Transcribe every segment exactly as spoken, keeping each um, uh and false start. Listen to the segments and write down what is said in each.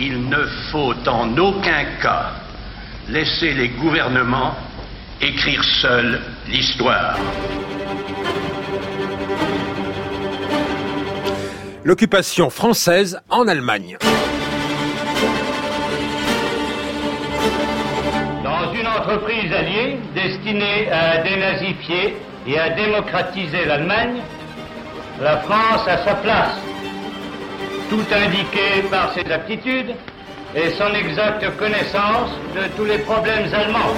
Il ne faut en aucun cas laisser les gouvernements écrire seuls l'histoire. L'occupation française en Allemagne. Dans une entreprise alliée destinée à dénazifier et à démocratiser l'Allemagne, la France a sa place, tout indiqué par ses aptitudes et son exacte connaissance de tous les problèmes allemands.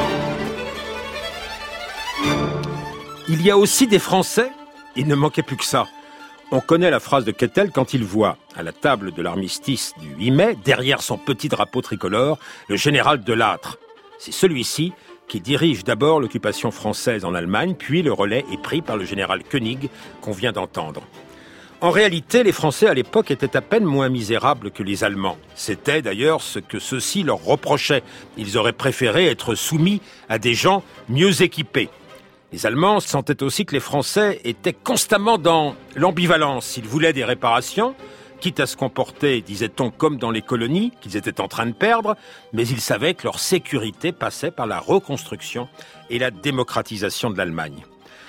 Il y a aussi des Français, il ne manquait plus que ça. On connaît la phrase de Kettel quand il voit, à la table de l'armistice du huit mai, derrière son petit drapeau tricolore, le général Delattre. C'est celui-ci qui dirige d'abord l'occupation française en Allemagne, puis le relais est pris par le général Koenig qu'on vient d'entendre. En réalité, les Français à l'époque étaient à peine moins misérables que les Allemands. C'était d'ailleurs ce que ceux-ci leur reprochaient. Ils auraient préféré être soumis à des gens mieux équipés. Les Allemands sentaient aussi que les Français étaient constamment dans l'ambivalence. Ils voulaient des réparations, quitte à se comporter, disait-on, comme dans les colonies, qu'ils étaient en train de perdre, mais ils savaient que leur sécurité passait par la reconstruction et la démocratisation de l'Allemagne.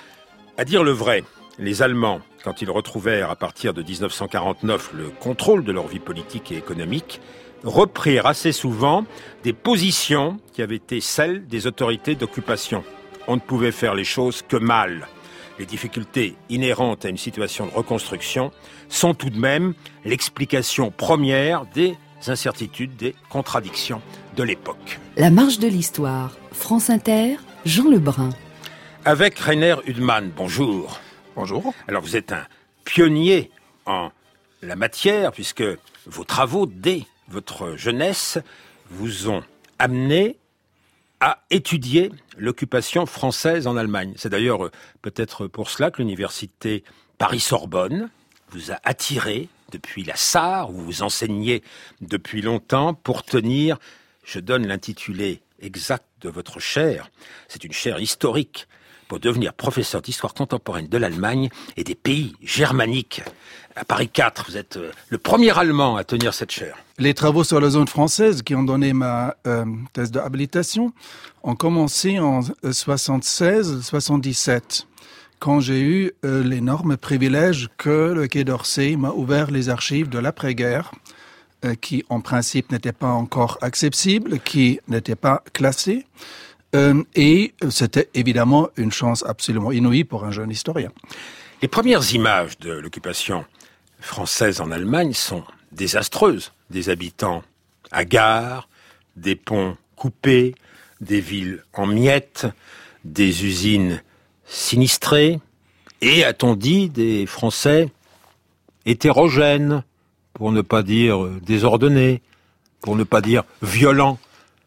À dire le vrai, les Allemands, quand ils retrouvèrent à partir de dix-neuf cent quarante-neuf le contrôle de leur vie politique et économique, reprirent assez souvent des positions qui avaient été celles des autorités d'occupation. On ne pouvait faire les choses que mal. Les difficultés inhérentes à une situation de reconstruction sont tout de même l'explication première des incertitudes, des contradictions de l'époque. La marche de l'histoire, France Inter, Jean Lebrun. Avec Rainer Hudman, bonjour. Bonjour. Alors vous êtes un pionnier en la matière puisque vos travaux, dès votre jeunesse, vous ont amené à étudier l'occupation française en Allemagne. C'est d'ailleurs peut-être pour cela que l'université Paris-Sorbonne vous a attiré depuis la Sarre, où vous enseignez depuis longtemps, pour tenir, je donne l'intitulé exact de votre chaire, c'est une chaire historique, pour devenir professeur d'histoire contemporaine de l'Allemagne et des pays germaniques. À Paris quatre, vous êtes le premier Allemand à tenir cette chaire. Les travaux sur la zone française qui ont donné ma euh, thèse de habilitation ont commencé en soixante-seize soixante-dix-sept, quand j'ai eu euh, l'énorme privilège que le Quai d'Orsay m'a ouvert les archives de l'après-guerre, euh, qui en principe n'étaient pas encore accessibles, qui n'étaient pas classées. Euh, et c'était évidemment une chance absolument inouïe pour un jeune historien. Les premières images de l'occupation française en Allemagne sont désastreuses. Des habitants hagards, des ponts coupés, des villes en miettes, des usines sinistrées, et, a-t-on dit, des Français hétérogènes, pour ne pas dire désordonnés, pour ne pas dire violents.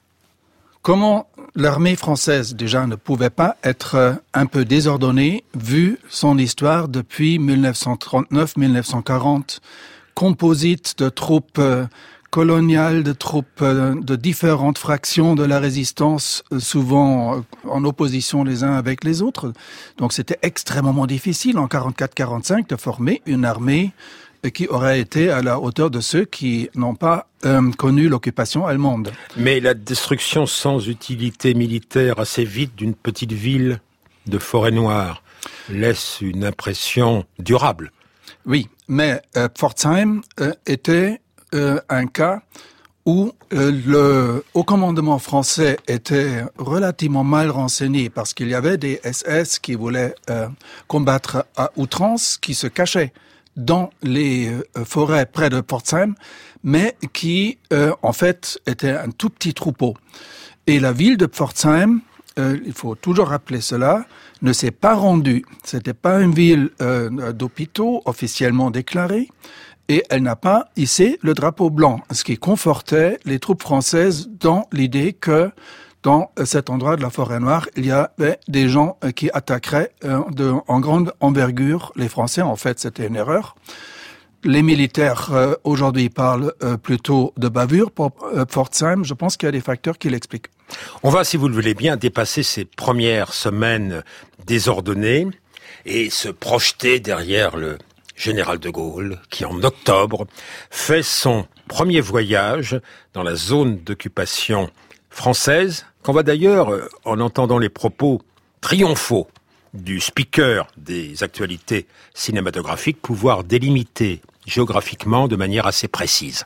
Comment l'armée française, déjà, ne pouvait pas être un peu désordonnée, vu son histoire depuis dix-neuf cent trente-neuf dix-neuf cent quarante, composite de troupes coloniales, de troupes de différentes fractions de la résistance, souvent en opposition les uns avec les autres. Donc c'était extrêmement difficile en quarante-quatre quarante-cinq de former une armée qui aurait été à la hauteur de ceux qui n'ont pas euh, connu l'occupation allemande. Mais la destruction sans utilité militaire assez vite d'une petite ville de Forêt-Noire laisse une impression durable. Oui, mais euh, Pforzheim euh, était euh, un cas où euh, le haut commandement français était relativement mal renseigné parce qu'il y avait des S S qui voulaient euh, combattre à outrance, qui se cachaient dans les euh, forêts près de Pforzheim, mais qui, euh, en fait, était un tout petit troupeau. Et la ville de Pforzheim, euh, il faut toujours rappeler cela, ne s'est pas rendue. C'était pas une ville euh, d'hôpitaux officiellement déclarée, et elle n'a pas hissé le drapeau blanc, ce qui confortait les troupes françaises dans l'idée que dans cet endroit de la Forêt-Noire, il y avait des gens qui attaqueraient de, en grande envergure les Français. En fait, c'était une erreur. Les militaires, euh, aujourd'hui, parlent euh, plutôt de bavure pour euh, Pforzheim. Je pense qu'il y a des facteurs qui l'expliquent. On va, si vous le voulez bien, dépasser ces premières semaines désordonnées et se projeter derrière le général de Gaulle, qui en octobre fait son premier voyage dans la zone d'occupation française, qu'on va d'ailleurs, en entendant les propos triomphaux du speaker des actualités cinématographiques, pouvoir délimiter géographiquement de manière assez précise.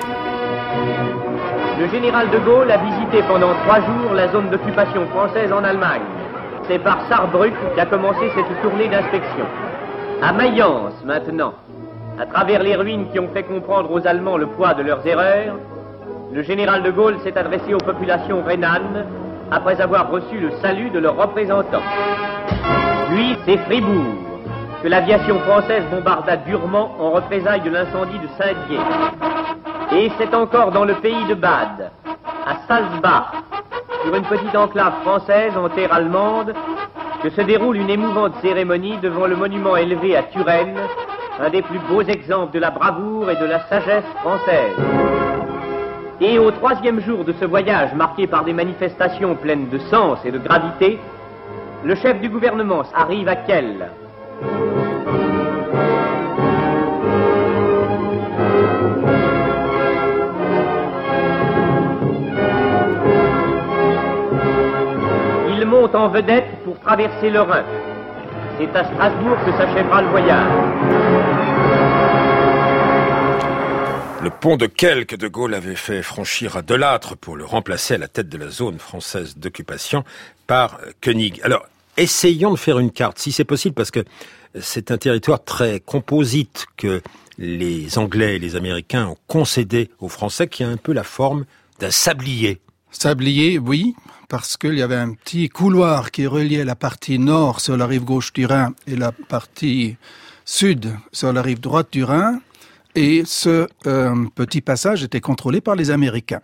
Le général de Gaulle a visité pendant trois jours la zone d'occupation française en Allemagne. C'est par Saarbrück qu'a commencé cette tournée d'inspection. À Mayence, maintenant, à travers les ruines qui ont fait comprendre aux Allemands le poids de leurs erreurs, le général de Gaulle s'est adressé aux populations rhénanes après avoir reçu le salut de leurs représentants. Puis, c'est Fribourg, que l'aviation française bombarda durement en représailles de l'incendie de Saint-Dié. Et c'est encore dans le pays de Bade, à Salzbach, sur une petite enclave française en terre allemande, que se déroule une émouvante cérémonie devant le monument élevé à Turenne, un des plus beaux exemples de la bravoure et de la sagesse française. Et au troisième jour de ce voyage marqué par des manifestations pleines de sens et de gravité, le chef du gouvernement arrive à Kiel. Il monte en vedette pour traverser le Rhin. C'est à Strasbourg que s'achèvera le voyage. Le pont de Kiel que de Gaulle avait fait franchir à Delattre pour le remplacer à la tête de la zone française d'occupation par Koenig. Alors, essayons de faire une carte, si c'est possible, parce que c'est un territoire très composite que les Anglais et les Américains ont concédé aux Français, qui a un peu la forme d'un sablier. Sablier, oui, parce qu'il y avait un petit couloir qui reliait la partie nord sur la rive gauche du Rhin et la partie sud sur la rive droite du Rhin. Et ce euh, petit passage était contrôlé par les Américains.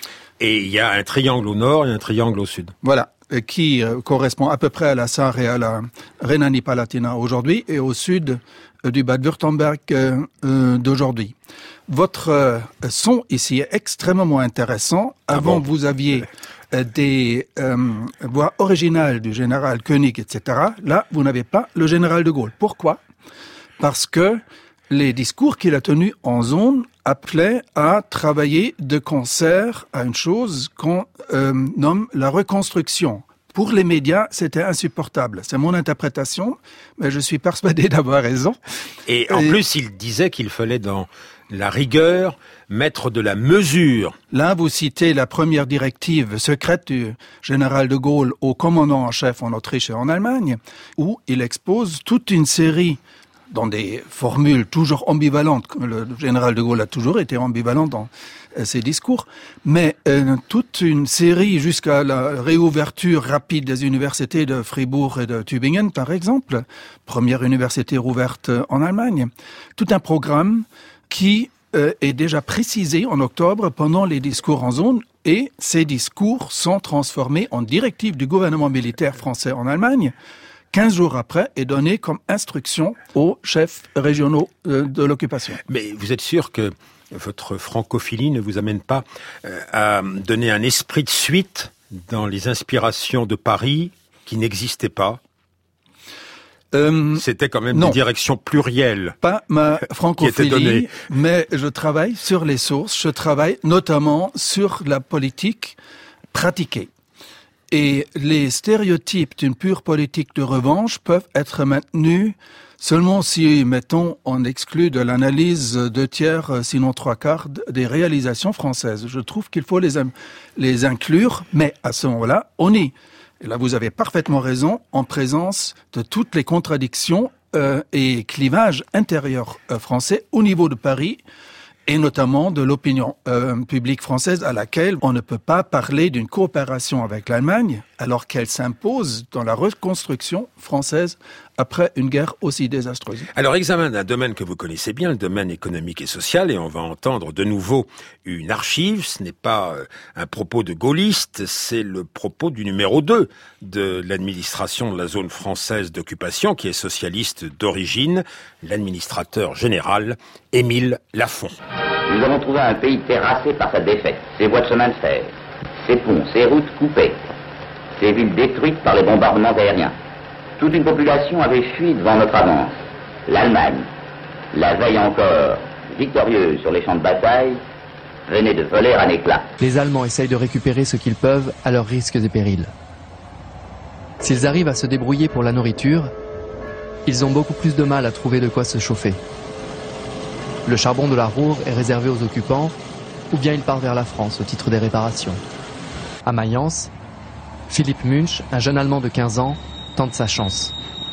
Et il y a un triangle au nord et un triangle au sud. Voilà, qui euh, correspond à peu près à la Sarre et à la Rhénanie-Palatinat aujourd'hui, et au sud euh, du Bade-Wurtemberg euh, euh, d'aujourd'hui. Votre euh, son ici est extrêmement intéressant. Avant, ah bon vous aviez euh, des euh, voix originales du général Koenig, et cetera. Là, vous n'avez pas le général de Gaulle. Pourquoi ? Parce que les discours qu'il a tenus en zone appelaient à travailler de concert à une chose qu'on euh, nomme la reconstruction. Pour les médias, c'était insupportable. C'est mon interprétation, mais je suis persuadé d'avoir raison. Et en Et... plus, il disait qu'il fallait dans la rigueur mettre de la mesure. Là, vous citez la première directive secrète du général de Gaulle au commandant en chef en Autriche et en Allemagne, où il expose toute une série dans des formules toujours ambivalentes. Le général de Gaulle a toujours été ambivalent dans ses discours, mais euh, toute une série jusqu'à la réouverture rapide des universités de Fribourg et de Tübingen, par exemple, première université rouverte en Allemagne, tout un programme qui euh, est déjà précisé en octobre pendant les discours en zone, et ces discours sont transformés en directives du gouvernement militaire français en Allemagne, quinze jours après, est donné comme instruction aux chefs régionaux de l'occupation. Mais vous êtes sûr que votre francophilie ne vous amène pas à donner un esprit de suite dans les inspirations de Paris qui n'existaient pas ? Euh, C'était quand même non. Une direction plurielle. Pas ma francophilie, mais je travaille sur les sources, je travaille notamment sur la politique pratiquée. Et les stéréotypes d'une pure politique de revanche peuvent être maintenus seulement si, mettons, on exclut de l'analyse deux tiers, sinon trois quarts des réalisations françaises. Je trouve qu'il faut les, les inclure, mais à ce moment-là, on est, et là vous avez parfaitement raison, en présence de toutes les contradictions euh, et clivages intérieurs euh, français au niveau de Paris, et notamment de l'opinion euh, publique française à laquelle on ne peut pas parler d'une coopération avec l'Allemagne alors qu'elle s'impose dans la reconstruction française après une guerre aussi désastreuse. Alors, examen d'un domaine que vous connaissez bien, le domaine économique et social, et on va entendre de nouveau une archive. Ce n'est pas un propos de gaulliste, c'est le propos du numéro deux de l'administration de la zone française d'occupation, qui est socialiste d'origine, l'administrateur général Émile Lafont. Nous avons trouvé un pays terrassé par sa défaite, ses voies de chemin de fer, ses ponts, ses routes coupées, ses villes détruites par les bombardements aériens. Toute une population avait fui devant notre avance. L'Allemagne, la veille encore, victorieuse sur les champs de bataille, venait de voler un éclat. Les Allemands essayent de récupérer ce qu'ils peuvent à leurs risques et périls. S'ils arrivent à se débrouiller pour la nourriture, ils ont beaucoup plus de mal à trouver de quoi se chauffer. Le charbon de la Ruhr est réservé aux occupants, ou bien il part vers la France au titre des réparations. À Mayence, Philippe Munch, un jeune Allemand de quinze ans, tente sa chance.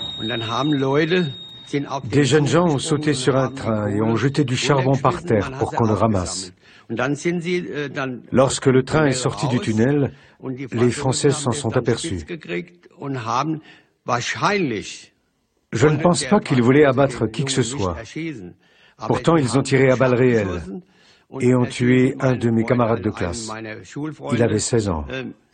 Des jeunes gens ont sauté sur un train et ont jeté du charbon par terre pour qu'on le ramasse. Lorsque le train est sorti du tunnel, les Français s'en sont aperçus. Je ne pense pas qu'ils voulaient abattre qui que ce soit. Pourtant, ils ont tiré à balles réelles et ont tué un de mes camarades de classe. Il avait seize ans.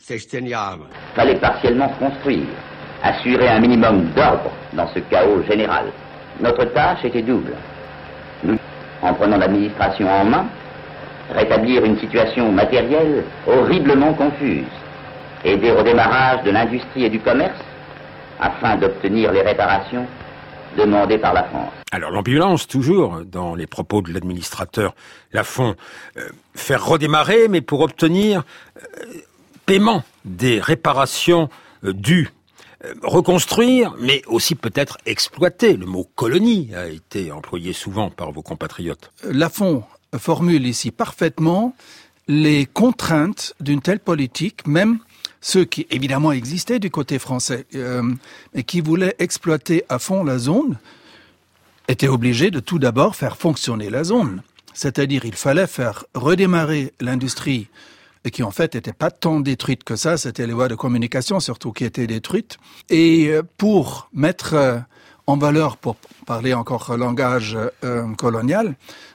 Fallait partiellement construire, assurer un minimum d'ordre dans ce chaos général. Notre tâche était double. Nous, en prenant l'administration en main, rétablir une situation matérielle horriblement confuse, aider au démarrage de l'industrie et du commerce, afin d'obtenir les réparations demandées par la France. Alors l'ambulance, toujours, dans les propos de l'administrateur Lafont, euh, faire redémarrer, mais pour obtenir euh, paiement des réparations euh, dues. Euh, reconstruire, mais aussi peut-être exploiter. Le mot colonie a été employé souvent par vos compatriotes. Lafont formule ici parfaitement les contraintes d'une telle politique, même ceux qui évidemment existaient du côté français, euh, et qui voulaient exploiter à fond la zone, étaient obligés de tout d'abord faire fonctionner la zone. C'est-à-dire il fallait faire redémarrer l'industrie, et qui en fait n'était pas tant détruite que ça, c'était les voies de communication surtout qui étaient détruites. Et pour mettre en valeur, pour parler encore langage euh, colonial,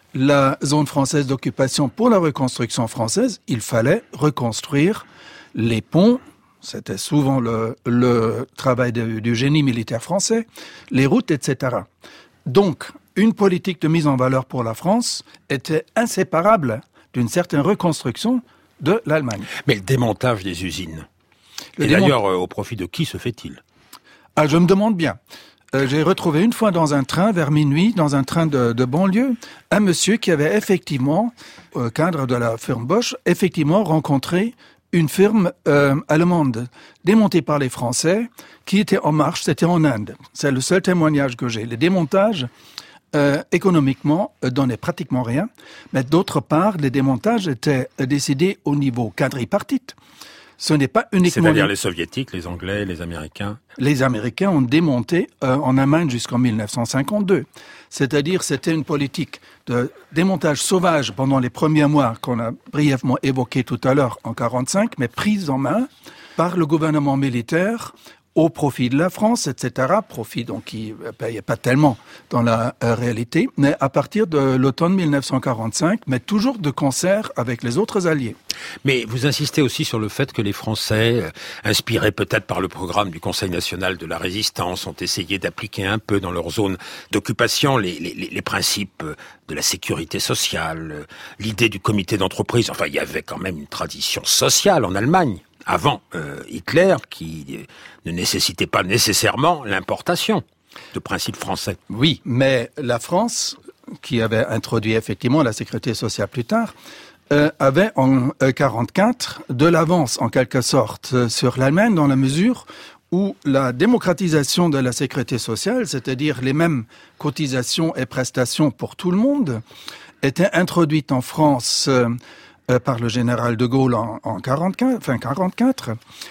la zone française d'occupation pour la reconstruction française, il fallait reconstruire les ponts, c'était souvent le, le travail de, du génie militaire français, les routes, et cetera. Donc, une politique de mise en valeur pour la France était inséparable d'une certaine reconstruction de l'Allemagne. Mais le démontage des usines, le et démont... d'ailleurs, euh, au profit de qui se fait-il? Ah, je me demande bien. Euh, j'ai retrouvé une fois dans un train, vers minuit, dans un train de, de banlieue, un monsieur qui avait effectivement, au cadre de la firme Bosch, effectivement rencontré une firme euh, allemande démontée par les Français qui était en marche, c'était en Inde. C'est le seul témoignage que j'ai. Les démontages, euh, économiquement, euh, donnaient pratiquement rien, mais d'autre part, les démontages étaient euh, décidés au niveau quadripartite. Ce n'est pas uniquement... C'est-à-dire les Soviétiques, les Anglais, les Américains. Les Américains ont démonté euh, en Allemagne jusqu'en mille neuf cent cinquante-deux. C'est-à-dire c'était une politique de démontage sauvage pendant les premiers mois qu'on a brièvement évoqué tout à l'heure en quarante-cinq, mais prise en main par le gouvernement militaire au profit de la France, et cetera. Profit donc qui ne payait pas tellement dans la euh, réalité, mais à partir de l'automne mille neuf cent quarante-cinq, mais toujours de concert avec les autres alliés. Mais vous insistez aussi sur le fait que les Français, euh, inspirés peut-être par le programme du Conseil national de la résistance, ont essayé d'appliquer un peu dans leur zone d'occupation les, les, les principes de la sécurité sociale, euh, l'idée du comité d'entreprise. Enfin, il y avait quand même une tradition sociale en Allemagne, avant euh, Hitler, qui euh, ne nécessitait pas nécessairement l'importation de principes français. Oui, mais la France, qui avait introduit effectivement la sécurité sociale plus tard, euh, avait en euh, quarante-quatre de l'avance en quelque sorte euh, sur l'Allemagne dans la mesure où la démocratisation de la sécurité sociale, c'est-à-dire les mêmes cotisations et prestations pour tout le monde, était introduite en France euh, euh, par le général de Gaulle en, en quarante-quatre, fin quarante-quatre,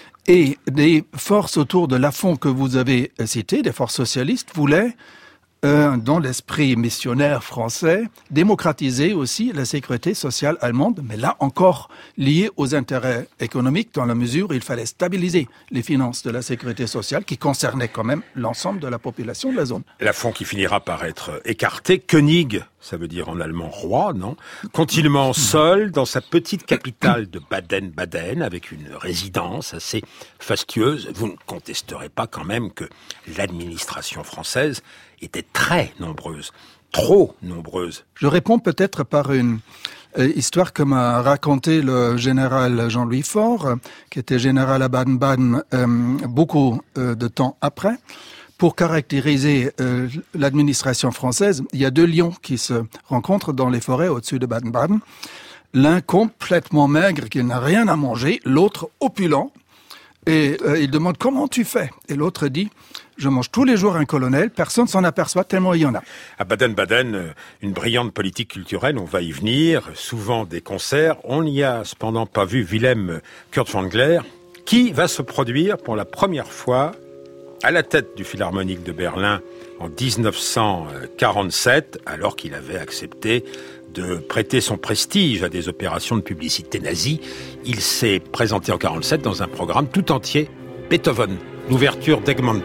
et des forces autour de Lafont que vous avez citées, des forces socialistes, voulaient Euh, dans l'esprit missionnaire français, démocratiser aussi la sécurité sociale allemande, mais là encore liée aux intérêts économiques dans la mesure où il fallait stabiliser les finances de la sécurité sociale qui concernaient quand même l'ensemble de la population de la zone. Lafont qui finira par être écarté, König, ça veut dire en allemand roi, non? Continuellement seul dans sa petite capitale de Baden-Baden avec une résidence assez fastueuse. Vous ne contesterez pas quand même que l'administration française était très nombreuse, trop nombreuse. Je réponds peut-être par une euh, histoire que m'a raconté le général Jean-Louis Faure, qui était général à Baden-Baden euh, beaucoup euh, de temps après, pour caractériser euh, l'administration française, il y a deux lions qui se rencontrent dans les forêts au-dessus de Baden-Baden. L'un complètement maigre, qui n'a rien à manger, l'autre opulent. Et euh, il demande « Comment tu fais ?» Et l'autre dit « Je mange tous les jours un colonel, personne s'en aperçoit tellement il y en a. » À Baden-Baden, une brillante politique culturelle, on va y venir, souvent des concerts. On n'y a cependant pas vu Wilhelm Furtwängler, qui va se produire pour la première fois à la tête du Philharmonique de Berlin en dix-neuf cent quarante-sept, alors qu'il avait accepté de prêter son prestige à des opérations de publicité nazie. Il s'est présenté en quarante-sept dans un programme tout entier Beethoven, l'ouverture d'Egmont.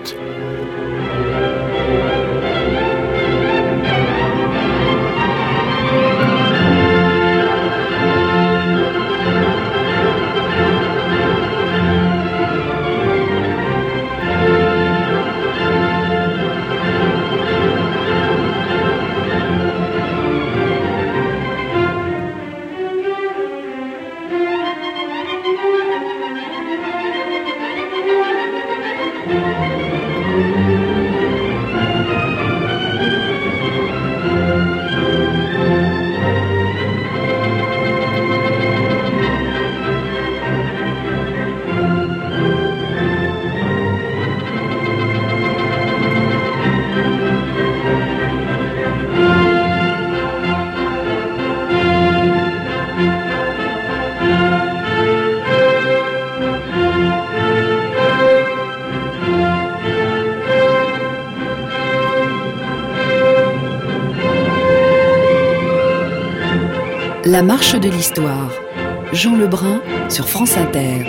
La marche de l'histoire. Jean Lebrun sur France Inter.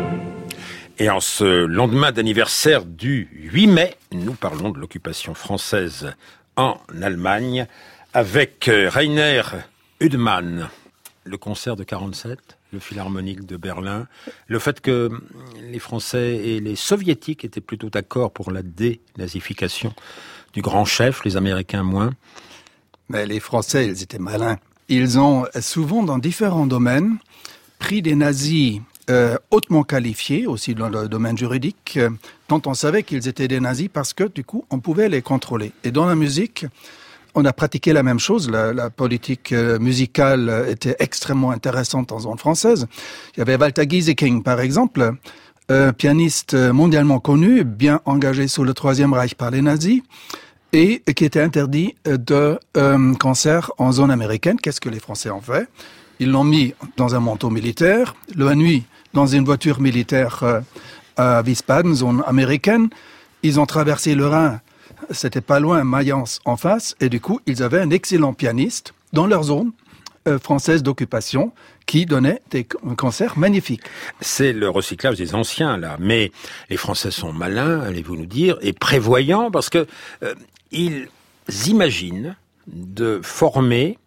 Et en ce lendemain d'anniversaire du huit mai, nous parlons de l'occupation française en Allemagne avec Rainer Hüdemann. Le concert de quarante-sept, le Philharmonique de Berlin, le fait que les Français et les Soviétiques étaient plutôt d'accord pour la dénazification du grand chef, les Américains moins. Mais les Français, ils étaient malins. Ils ont souvent, dans différents domaines, pris des nazis euh, hautement qualifiés, aussi dans le domaine juridique, euh, dont on savait qu'ils étaient des nazis parce que, du coup, on pouvait les contrôler. Et dans la musique, on a pratiqué la même chose. La, la politique euh, musicale était extrêmement intéressante en zone française. Il y avait Walter Gieseking, par exemple, euh, pianiste mondialement connu, bien engagé sous le Troisième Reich par les nazis, et qui était interdit de euh, concert en zone américaine. Qu'est-ce que les Français ont fait? Ils l'ont mis dans un manteau militaire, la nuit dans une voiture militaire euh, à Wiesbaden, zone américaine. Ils ont traversé le Rhin, c'était pas loin, Mayence en face, et du coup, ils avaient un excellent pianiste dans leur zone euh, française d'occupation qui donnait des concerts magnifiques. C'est le recyclage des anciens, là. Mais les Français sont malins, allez-vous nous dire, et prévoyants, parce que euh, ils imaginent de former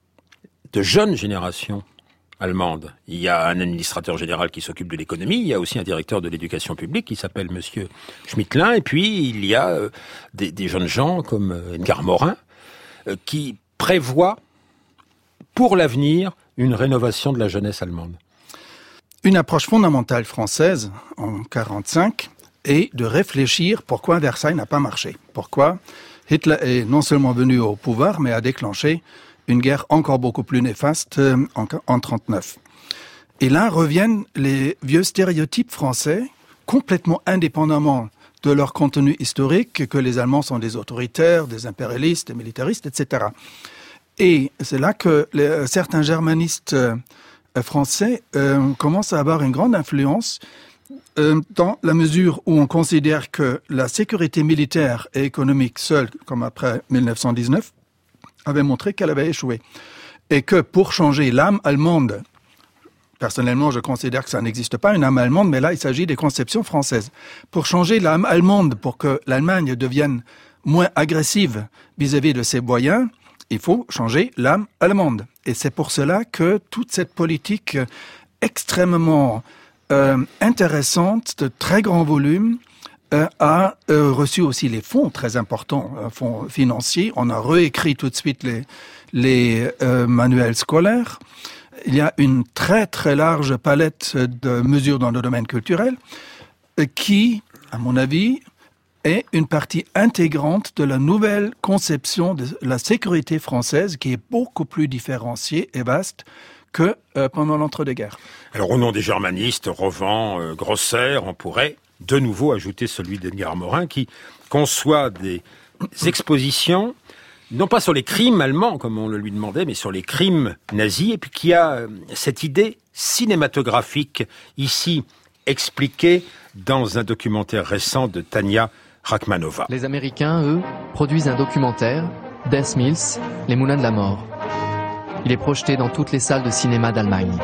de jeunes générations allemandes. Il y a un administrateur général qui s'occupe de l'économie, il y a aussi un directeur de l'éducation publique qui s'appelle Monsieur Schmittlin, et puis il y a euh, des, des jeunes gens comme euh, Edgar Morin euh, qui prévoient pour l'avenir une rénovation de la jeunesse allemande. Une approche fondamentale française en quarante-cinq est de réfléchir pourquoi Versailles n'a pas marché. Pourquoi Hitler est non seulement venu au pouvoir, mais a déclenché une guerre encore beaucoup plus néfaste en, en trente-neuf. Et là reviennent les vieux stéréotypes français, complètement indépendamment de leur contenu historique, que les Allemands sont des autoritaires, des impérialistes, des militaristes, et cetera. Et c'est là que les, certains germanistes euh, français euh, commencent à avoir une grande influence euh, dans la mesure où on considère que la sécurité militaire et économique seule, comme après mille neuf cent dix-neuf, avait montré qu'elle avait échoué. Et que pour changer l'âme allemande, personnellement je considère que ça n'existe pas, une âme allemande, mais là il s'agit des conceptions françaises. Pour changer l'âme allemande, pour que l'Allemagne devienne moins agressive vis-à-vis de ses moyens, il faut changer l'âme allemande. Et c'est pour cela que toute cette politique extrêmement euh, intéressante, de très grand volume, euh, a euh, reçu aussi les fonds très importants, euh, fonds financiers. On a réécrit tout de suite les, les euh, manuels scolaires. Il y a une très très large palette de mesures dans le domaine culturel euh, qui, à mon avis, est une partie intégrante de la nouvelle conception de la sécurité française qui est beaucoup plus différenciée et vaste que euh, pendant l'entre-deux-guerres. Alors au nom des germanistes, Revent, euh, Grosser, on pourrait de nouveau ajouter celui d'Edgar Morin qui conçoit des expositions, non pas sur les crimes allemands comme on le lui demandait, mais sur les crimes nazis, et puis qui a euh, cette idée cinématographique ici expliquée dans un documentaire récent de Tania Rachmanova. Les Américains, eux, produisent un documentaire, Death Mills, Les Moulins de la Mort. Il est projeté dans toutes les salles de cinéma d'Allemagne.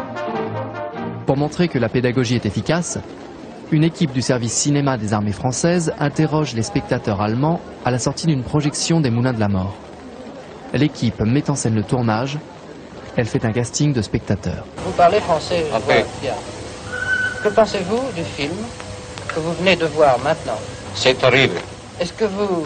Pour montrer que la pédagogie est efficace, une équipe du service cinéma des armées françaises interroge les spectateurs allemands à la sortie d'une projection des Moulins de la Mort. L'équipe met en scène le tournage, elle fait un casting de spectateurs. Vous parlez français, je vois bien. Que pensez-vous du film que vous venez de voir maintenant? C'est horrible. Est-ce que vous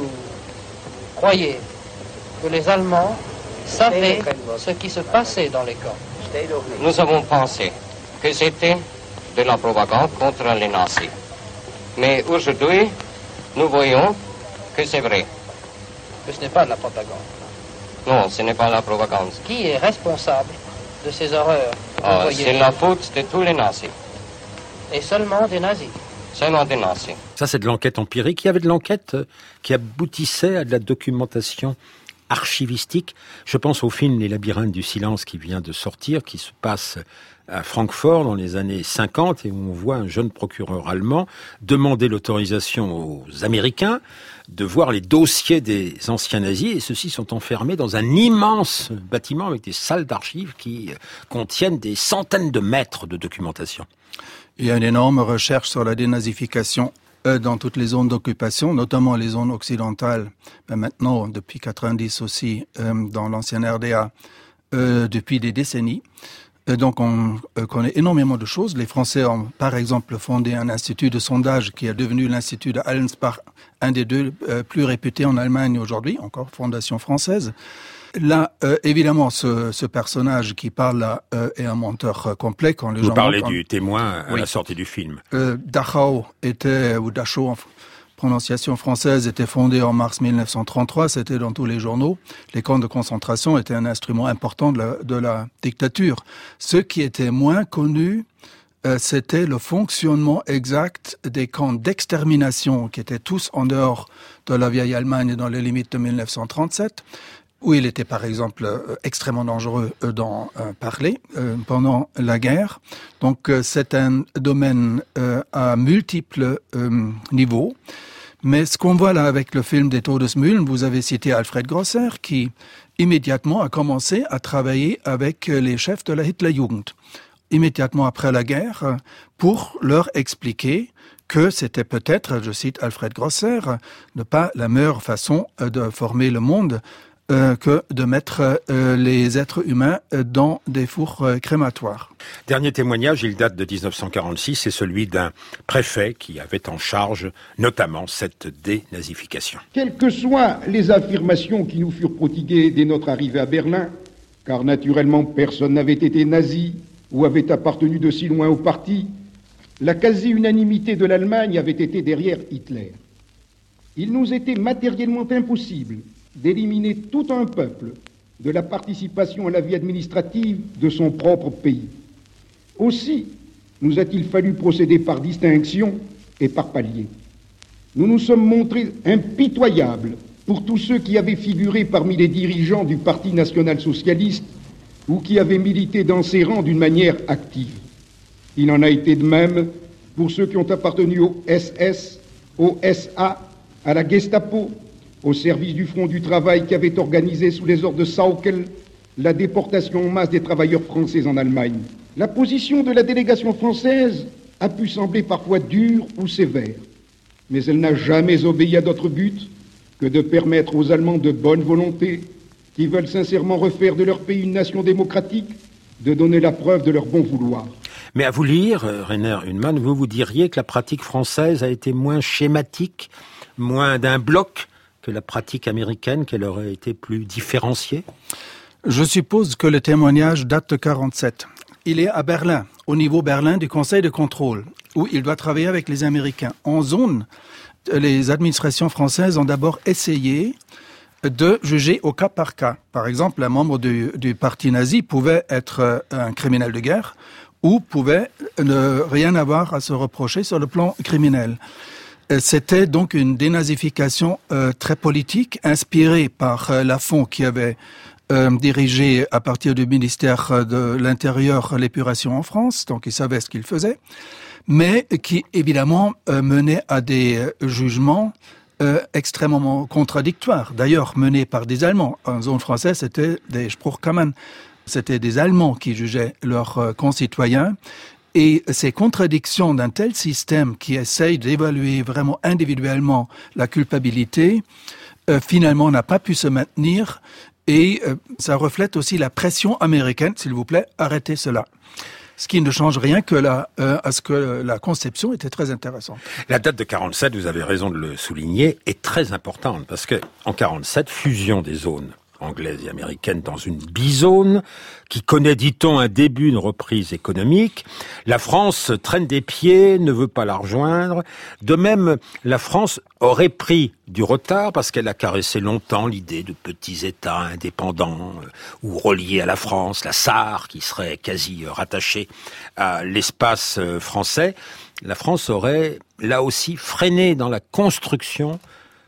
croyez que les Allemands savaient ce qui se passait dans les camps? Nous avons pensé que c'était de la propagande contre les nazis. Mais aujourd'hui, nous voyons que c'est vrai. Que ce n'est pas de la propagande. Non, ce n'est pas la propagande. Qui est responsable de ces horreurs? Oh, c'est la faute de tous les nazis. Et seulement des nazis? Seulement des nazis. Ça, c'est de l'enquête empirique. Il y avait de l'enquête qui aboutissait à de la documentation archivistique. Je pense au film Les Labyrinthes du silence qui vient de sortir, qui se passe à Francfort dans les années cinquante et où on voit un jeune procureur allemand demander l'autorisation aux Américains de voir les dossiers des anciens nazis, et ceux-ci sont enfermés dans un immense bâtiment avec des salles d'archives qui contiennent des centaines de mètres de documentation. Il y a une énorme recherche sur la dénazification euh, dans toutes les zones d'occupation, notamment les zones occidentales, mais maintenant, depuis quatre-vingt-dix aussi, euh, dans l'ancienne R D A, euh, depuis des décennies. Et donc, on euh, connaît énormément de choses. Les Français ont, par exemple, fondé un institut de sondage qui est devenu l'institut de Allensbach, un des deux euh, plus réputés en Allemagne aujourd'hui, encore fondation française. Là, euh, évidemment, ce, ce personnage qui parle là euh, est un menteur euh, complet. Quand les Vous gens parlez montent, du témoin à oui. la sortie du film. Euh, Dachau était, ou Dachau en prononciation française, était fondé en mars mille neuf cent trente-trois. C'était dans tous les journaux. Les camps de concentration étaient un instrument important de la, de la dictature. Ce qui était moins connu, euh, c'était le fonctionnement exact des camps d'extermination qui étaient tous en dehors de la vieille Allemagne dans les limites de mille neuf cent trente-sept. Où il était, par exemple, euh, extrêmement dangereux euh, d'en euh, parler euh, pendant la guerre. Donc, euh, c'est un domaine euh, à multiples euh, niveaux. Mais ce qu'on voit là avec le film des Todesmühlen, vous avez cité Alfred Grosser, qui immédiatement a commencé à travailler avec les chefs de la Hitlerjugend, immédiatement après la guerre, pour leur expliquer que c'était peut-être, je cite Alfred Grosser, ne pas la meilleure façon de former le monde, Euh, que de mettre euh, les êtres humains euh, dans des fours euh, crématoires. Dernier témoignage, il date de dix-neuf cent quarante-six, c'est celui d'un préfet qui avait en charge notamment cette dénazification. Quelles que soient les affirmations qui nous furent prodiguées dès notre arrivée à Berlin, car naturellement personne n'avait été nazi ou avait appartenu de si loin au parti, la quasi-unanimité de l'Allemagne avait été derrière Hitler. Il nous était matériellement impossible d'éliminer tout un peuple de la participation à la vie administrative de son propre pays. Aussi, nous a-t-il fallu procéder par distinction et par paliers. Nous nous sommes montrés impitoyables pour tous ceux qui avaient figuré parmi les dirigeants du Parti national-socialiste ou qui avaient milité dans ses rangs d'une manière active. Il en a été de même pour ceux qui ont appartenu au S S, au S A, à la Gestapo, au service du Front du Travail qui avait organisé sous les ordres de Sauckel la déportation en masse des travailleurs français en Allemagne. La position de la délégation française a pu sembler parfois dure ou sévère, mais elle n'a jamais obéi à d'autre but que de permettre aux Allemands de bonne volonté, qui veulent sincèrement refaire de leur pays une nation démocratique, de donner la preuve de leur bon vouloir. Mais à vous lire, Rainer Hunnemann, vous vous diriez que la pratique française a été moins schématique, moins d'un bloc que la pratique américaine, qu'elle aurait été plus différenciée? Je suppose que le témoignage date de quarante-sept. Il est à Berlin, au niveau Berlin du Conseil de contrôle, où il doit travailler avec les Américains, en zone les administrations françaises ont d'abord essayé de juger au cas par cas. Par exemple, un membre du, du parti nazi pouvait être un criminel de guerre ou pouvait ne rien avoir à se reprocher sur le plan criminel. C'était donc une dénazification euh, très politique, inspirée par euh, Lafont qui avait euh, dirigé à partir du ministère de l'Intérieur l'épuration en France, donc il savait ce qu'il faisait, mais qui évidemment euh, menait à des euh, jugements Euh, extrêmement contradictoire. D'ailleurs, mené par des Allemands. En zone française, c'était des Spruchkammern. C'était des Allemands qui jugeaient leurs euh, concitoyens. Et ces contradictions d'un tel système qui essaye d'évaluer vraiment individuellement la culpabilité, euh, finalement n'a pas pu se maintenir. Et euh, ça reflète aussi la pression américaine. S'il vous plaît, arrêtez cela. Ce qui ne change rien que la, euh, à ce que la conception était très intéressante. La date de quarante-sept, vous avez raison de le souligner, est très importante parce que en quarante-sept, fusion des zones anglaise et américaine dans une bizone qui connaît, dit-on, un début, une reprise économique. La France traîne des pieds, ne veut pas la rejoindre. De même, la France aurait pris du retard parce qu'elle a caressé longtemps l'idée de petits États indépendants ou reliés à la France, la Sarre qui serait quasi rattachée à l'espace français. La France aurait là aussi freiné dans la construction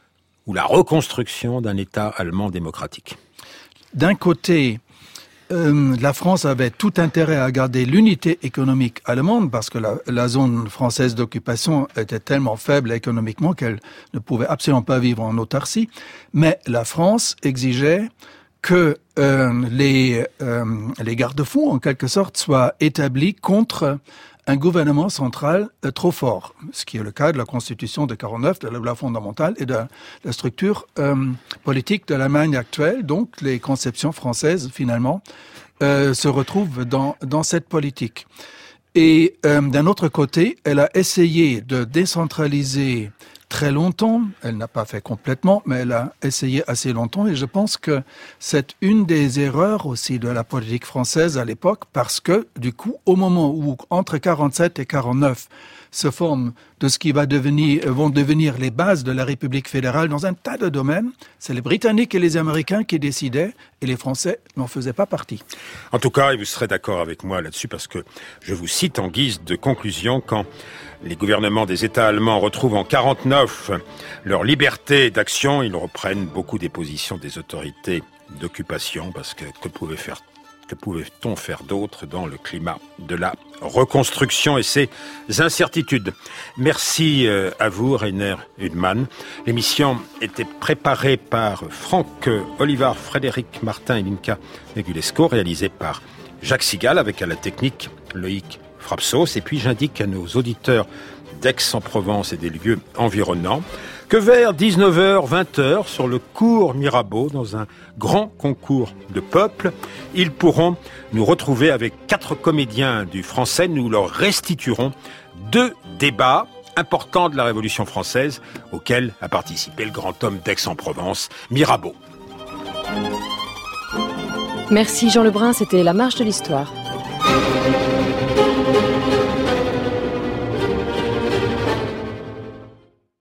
ou la reconstruction d'un État allemand démocratique. D'un côté, euh, la France avait tout intérêt à garder l'unité économique allemande parce que la, la zone française d'occupation était tellement faible économiquement qu'elle ne pouvait absolument pas vivre en autarcie. Mais la France exigeait que euh, les, euh, les garde-fous, en quelque sorte, soient établis contre un gouvernement central euh, trop fort, ce qui est le cas de la Constitution de quarante-neuf, de la loi fondamentale et de la structure euh, politique de l'Allemagne actuelle. Donc, les conceptions françaises, finalement, euh, se retrouvent dans, dans cette politique. Et euh, d'un autre côté, elle a essayé de décentraliser très longtemps. Elle n'a pas fait complètement, mais elle a essayé assez longtemps. Et je pense que c'est une des erreurs aussi de la politique française à l'époque, parce que, du coup, au moment où, entre quarante-sept et quarante-neuf, se forment de ce qui va devenir, vont devenir les bases de la République fédérale dans un tas de domaines, c'est les Britanniques et les Américains qui décidaient, et les Français n'en faisaient pas partie. En tout cas, et vous serez d'accord avec moi là-dessus, parce que je vous cite en guise de conclusion, quand les gouvernements des États allemands retrouvent en quarante-neuf leur liberté d'action, ils reprennent beaucoup des positions des autorités d'occupation, parce que que pouvait faire Que pouvait-on faire d'autre dans le climat de la reconstruction et ses incertitudes? Merci à vous, Rainer Hudman. L'émission était préparée par Franck Olivard, Frédéric Martin et Linka Negulesco, réalisée par Jacques Sigal, avec à la technique Loïc Frapsos. Et puis j'indique à nos auditeurs d'Aix-en-Provence et des lieux environnants que vers dix-neuf heures, vingt heures, sur le cours Mirabeau, dans un grand concours de peuple, ils pourront nous retrouver avec quatre comédiens du français. Nous leur restituerons deux débats importants de la Révolution française auxquels a participé le grand homme d'Aix-en-Provence, Mirabeau. Merci Jean Lebrun, c'était La Marche de l'Histoire.